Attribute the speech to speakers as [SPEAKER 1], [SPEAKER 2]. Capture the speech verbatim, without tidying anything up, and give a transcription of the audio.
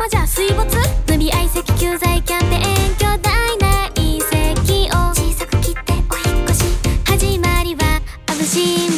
[SPEAKER 1] まじゃ水没。伸び合席救済キャンペーン、巨大な遺跡を小さく切ってお引っ越し。始まりは眩しい